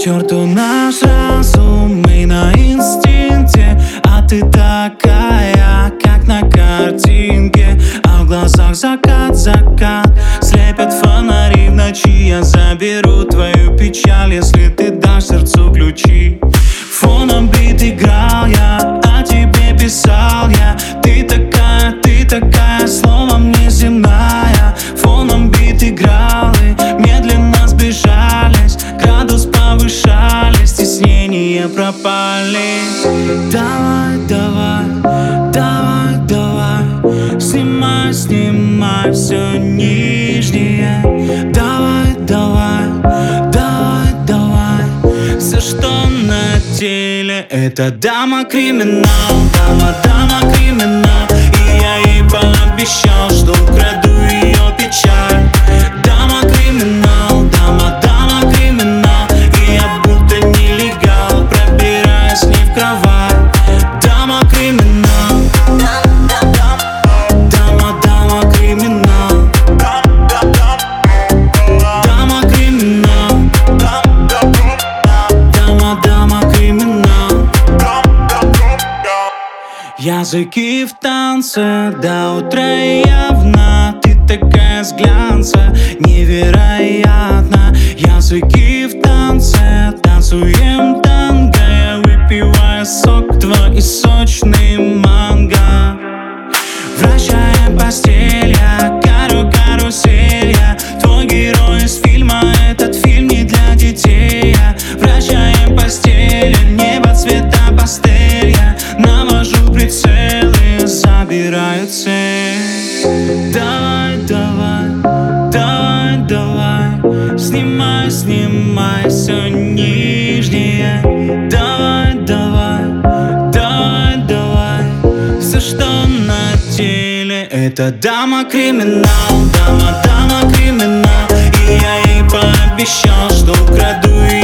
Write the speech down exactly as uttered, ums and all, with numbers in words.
черту наш разум, мы на инстинкте. А ты такая, как на картинке. А в глазах закат, закат. Слепят фонари в ночи. Я заберу твою печаль, если ты дашь сердцу ключи. Фоном бит играл я, о тебе писал я. Ты такая, ты такая, словом неземная. Фоном бит играл и медленно сбежались. Градус повышали, стеснения пропали. Давай, давай, давай, давай. Снимай, снимай все нижнее. Давай, давай, давай, давай. Все, что на теле, это дама-криминал. Дама, дама-криминал. И я ей пообещал, что украду ее печаль. Дама-криминал, дама, дама-криминал. И я будто нелегал, пробираюсь не в кровать. Дама-криминал. Дама, дама-криминал. Дама-криминал. Дама, дама-криминал. Языки в танце до утра явно. Ты такая с глянца, невероятно. Языки в танце, танцуем танго. Я выпиваю сок твой и сочный манго. Вращаем постель, я кару карусель. Я твой герой из фильма, этот фильм не для детей. Я вращаем постель, небо цвета пастель. Я навожу прицелы, забираю цель. Давай, давай, давай, давай. Снимай, снимай все нижнее. Давай, давай, давай, давай. Все, что на теле, это дама-криминал. Дама, дама-криминал. И я ей пообещал, что украду